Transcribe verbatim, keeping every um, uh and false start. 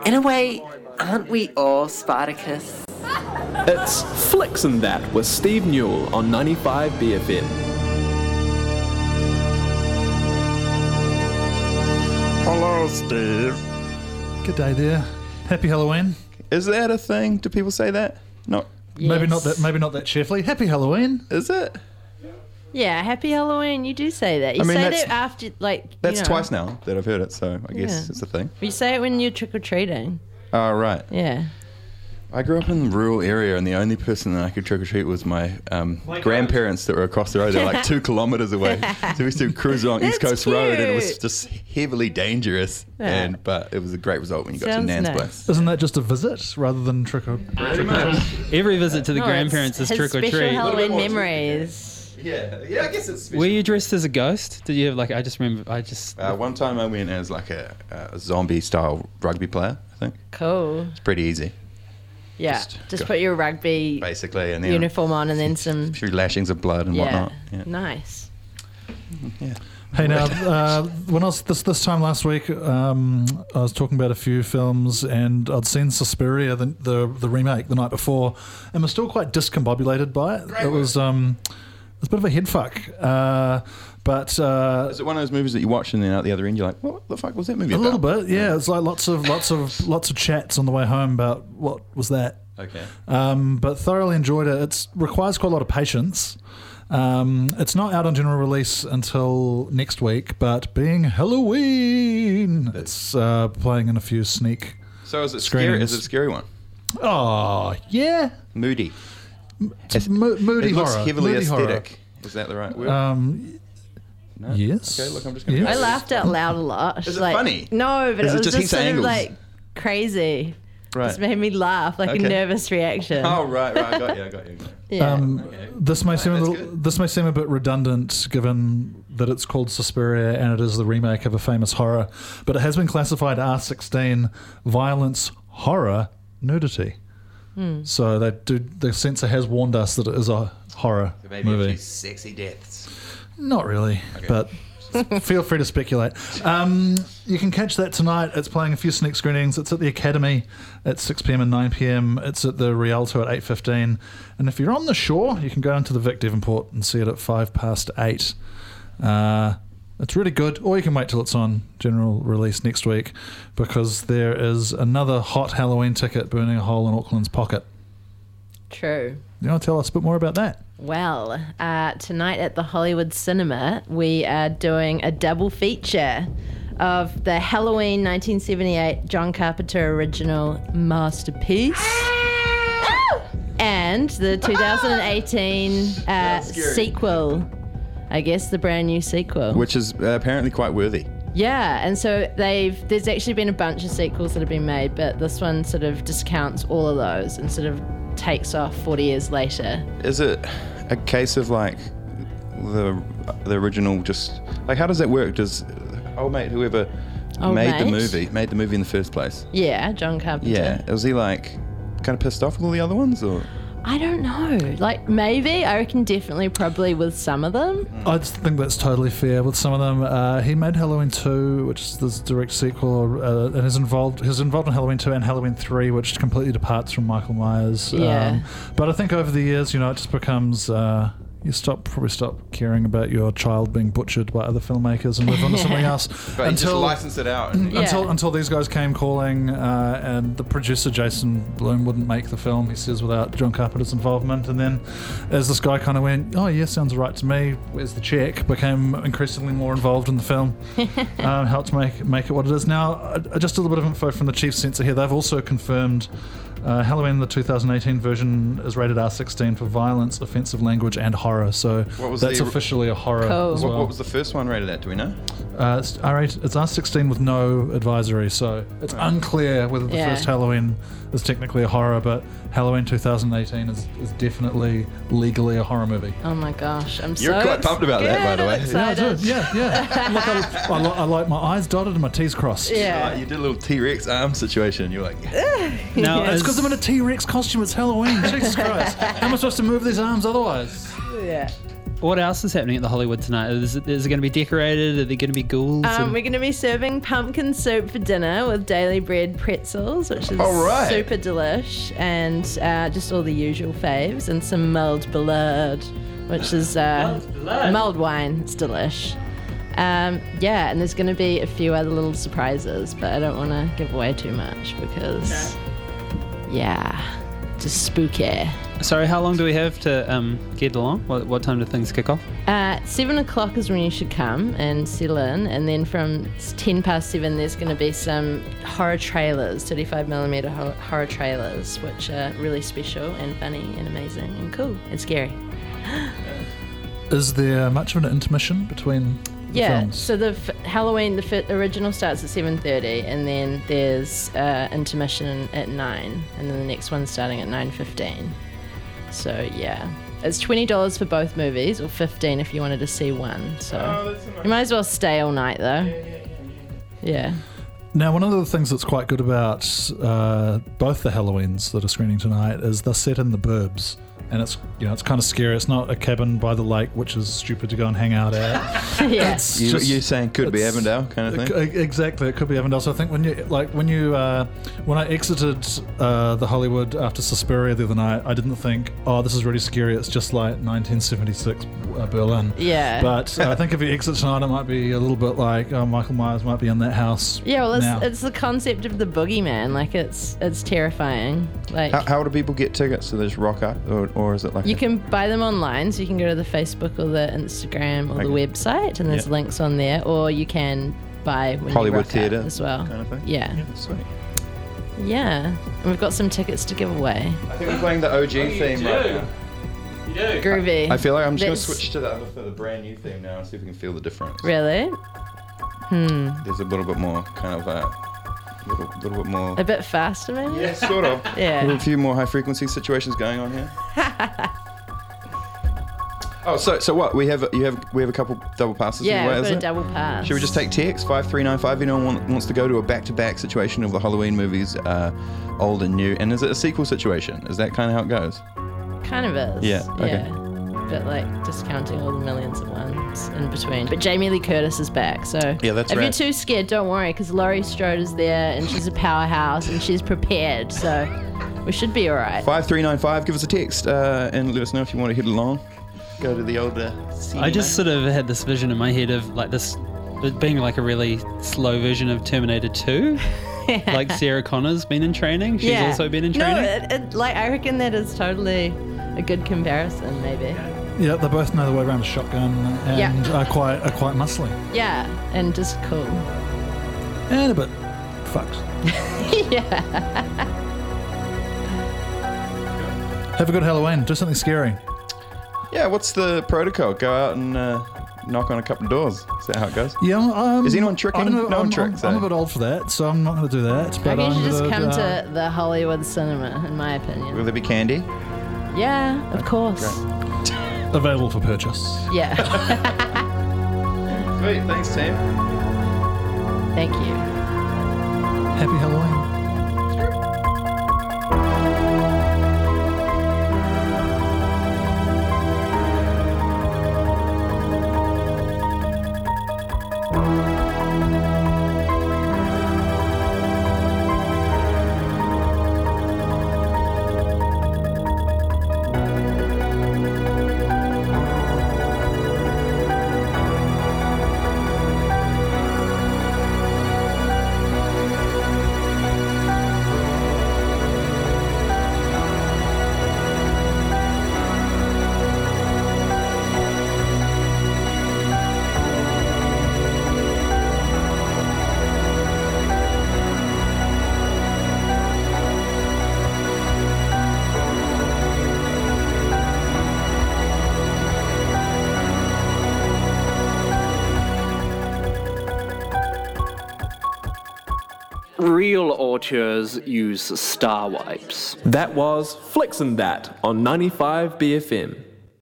In a way, aren't we all Spartacus? It's Flicks and That with Steve Newell on ninety-five B F M. Hello, Steve. Good day there. Happy Halloween. Is that a thing? Do people say that? Not. Yes. Maybe not that. Maybe not that cheerfully. Happy Halloween. Is it? Yeah, happy Halloween. You do say that. You I mean, say that's- it after, like, you That's know, twice now that I've heard it, so I guess Yeah. it's a thing. You say it when you're trick or treating. Oh, right. Yeah. I grew up in a rural area, and the only person that I could trick or treat was my um, grandparents that were across the road. They're like two kilometres away. So we used to cruise along East That's Coast Road, and it was cute. just heavily dangerous. Yeah. And but it was a great result when you got Sounds to Nan's nice. place. Isn't that just a visit rather than trick or trick or treat? Every visit to the No, grandparents it's is his trick or special treat. Halloween more memories. Yeah, yeah, I guess it's special. Were you dressed as a ghost? Did you have like? I just remember. I just. Uh, one time I went as like a, a zombie-style rugby player, I think. Cool. It's pretty easy, Yeah. Just Just, go- put your rugby basically. And then uniform on and then some. a few lashings of blood and Yeah. whatnot. Yeah. Nice. yeah. Hey now, uh, when I was this this time last week, um, I was talking about a few films, and I'd seen Suspiria, the the, the remake, the night before, and was still quite discombobulated by it. It was um, it was a bit of a head fuck, uh, but uh, Is it one of those movies that you watch and then out the other end you're like, what the fuck was that movie a about? little bit, yeah. It's like lots of lots of lots of chats on the way home about what was that. Okay. Um, but thoroughly enjoyed it. It requires quite a lot of patience. Um, it's not out on general release until next week, but being Halloween, it's uh, playing in a few sneak. So is it scary? Screenings. Is it a scary one? Oh yeah, Moody. it's mo- moody It looks horror. heavily moody aesthetic. Is that the right word? Horror. Um, no? yes. Okay, look, I'm just going Yes. to I laughed out loud a lot. Is it like, funny? No, but Is it it was just just, heaps of sort of angles? like crazy. Right. Just made me laugh, like Okay. a nervous reaction. Oh, right, right. I got you, I got you. Yeah. Um, Okay. This may seem a that's little, good. this may seem a bit redundant given that it's called Suspiria and it is the remake of a famous horror, but it has been classified R sixteen violence, horror, nudity. Hmm. So they do. The censor has warned us that it is a horror Maybe a movie. few sexy deaths. Not really, Okay. but feel free to speculate. Um, you can catch that tonight. It's playing a few sneak screenings. It's at the Academy at six p.m. and nine p.m. It's at the Rialto at eight fifteen. And if you're on the shore, you can go down to the Vic Devonport and see it at five past eight. Uh, it's really good. Or you can wait till it's on general release next week, because there is another hot Halloween ticket burning a hole in Auckland's pocket. True. You want to tell us a bit more about that? Well, uh, tonight at the Hollywood Cinema, we are doing a double feature of the Halloween nineteen seventy-eight John Carpenter original masterpiece and the two thousand eighteen uh, scary. sequel. I guess the brand new sequel. Which is uh, apparently quite worthy. Yeah, and so they've there's actually been a bunch of sequels that have been made, but this one sort of discounts all of those and sort of takes off forty years later. Is it a case of like the the original just like how does that work? Does old mate whoever Old made the mate? movie made the movie in the first place? Yeah, John Carpenter. Yeah. Was he like kind of pissed off with all the other ones or? I don't know. Like, maybe. I reckon definitely probably with some of them. I just think that's totally fair with some of them. Uh, he made Halloween two, which is this direct sequel, uh, and is involved. He's involved in Halloween two and Halloween three, which completely departs from Michael Myers. Yeah. But I think over the years, you know, it just becomes uh, you stop probably stop caring about your child being butchered by other filmmakers and move on to something else. But he just licensed it out. And Yeah. Until until these guys came calling, uh, and the producer Jason Blum wouldn't make the film, he says, without John Carpenter's involvement. And then, as this guy kind of went, oh yeah, sounds right to me. Where's the check? Became increasingly more involved in the film, um, helped make make it what it is now. Uh, just a little bit of info from the chief censor here. They've also confirmed. Uh, Halloween, the two thousand eighteen version, is rated R sixteen for violence, offensive language, and horror. So What was that's the- officially a horror Cool. as what, well. what was the first one rated at? Do we know? Uh, it's R eight, it's R sixteen with no advisory, so it's unclear whether the Yeah. first Halloween is technically a horror, but Halloween twenty eighteen is, is definitely legally a horror movie. Oh my gosh, I'm so You're quite pumped about that, by the way. scared, Yeah, I excited. do. Yeah, yeah. Look, I, I, li- I like my eyes dotted and my T's crossed. Yeah. Like, you did a little T-Rex arm situation. You're like, Now, It's as- because I'm in a T-Rex costume. It's Halloween. Jesus Christ. How am I supposed to move these arms otherwise? Yeah. what else is happening at the Hollywood tonight? Is it, is it going to be decorated? Are there going to be ghouls? Um, and- we're going to be serving pumpkin soup for dinner with daily bread pretzels, which is All right. super delish, and uh, just all the usual faves, and some mulled blood, which is uh, mulled wine. It's delish. Um, yeah, and there's going to be a few other little surprises, but I don't want to give away too much because, yeah, just spooky. Sorry, how long do we have to um, get along? What, what time do things kick off? Uh, seven o'clock is when you should come and settle in, and then from ten past seven, there's going to be some horror trailers, thirty-five millimeter ho- horror trailers, which are really special and funny and amazing and cool and scary. Is there much of an intermission between the Yeah, films? so the f- Halloween, the f- original starts at seven thirty, and then there's uh, intermission at nine, and then the next one's starting at nine fifteen. So yeah, it's twenty dollars for both movies, or fifteen if you wanted to see one. So you might as well stay all night though. Yeah. Now, one of the things that's quite good about uh, both the Halloweens that are screening tonight is they're set in the burbs. And it's, you know, it's kind of scary. It's not a cabin by the lake, which is stupid to go and hang out at. Yeah. It's You, just- you're saying could be it's- Avondale kind of thing? E- Exactly, it could be Avondale. So I think when you like when you uh, when I exited uh, the Hollywood after Suspiria the other night, I didn't think, oh, this is really scary. It's just like nineteen seventy-six uh, Berlin. Yeah. But I think if you exit tonight, it might be a little bit like, oh, Michael Myers might be in that house. Yeah, well, it's, now. it's the concept of the boogeyman. Like, it's it's terrifying. Like, How, how do people get tickets? So they just rock up, or, or is it like you a- can buy them online, so you can go to the Facebook or the Instagram or the Okay. website, and there's Yeah. links on there, or you can buy when Hollywood you rock up Theatre as well. kind of thing? Yeah, Sweet. yeah. And we've got some tickets to give away. I think we're playing the O G theme right now. Groovy. I feel like I'm just going to Let's- switch to the other for the brand new theme now and see if we can feel the difference. Really? Hmm. There's a little bit more kind of uh, little, little bit more. A bit faster, maybe? Yeah, sort of. Yeah. A few more high frequency situations going on here. Oh, so so what? We have you have we have a couple double passes. Yeah, What we've is got a it? double pass. Should we just take text five three nine five? Anyone want, wants to go to a back-to-back situation of the Halloween movies, uh, old and new, and is it a sequel situation? Is that kind of how it goes? Kind of is. Yeah, okay. Yeah. But like discounting all the millions of ones in between. But Jamie Lee Curtis is back, so Yeah, that's if right. you're too scared, don't worry, because Laurie Strode is there and she's a powerhouse and she's prepared, so we should be all right. Five three nine five. Give us a text uh, and let us know if you want to hit along. Go to the old. Uh, I just sort of had this vision in my head of like this it being like a really slow version of Terminator two. Like Sarah Connor's been in training. She's yeah. also been in training. No, it, it, like I reckon that is totally a good comparison, maybe. Yeah, they both know the way around a shotgun and Yeah. are quite are quite muscly Yeah, and just cool. and a bit fucked. Yeah. Have a good Halloween. Do something scary. Yeah, what's the protocol? Go out and uh, knock on a couple of doors. Is that how it goes? Yeah, um, Is anyone tricking? I don't know, No one I'm, tricks, I'm, I'm eh? a bit old for that, so I'm not going to do that. I But reckon you I'm should just gonna, come uh, to the Hollywood cinema, in my opinion. Will there be candy? Yeah, of course. available for purchase. Yeah. Sweet, thanks, team. Thank you. Happy Halloween. Real auteurs use star wipes. That was Flicks and That on ninety-five B F M.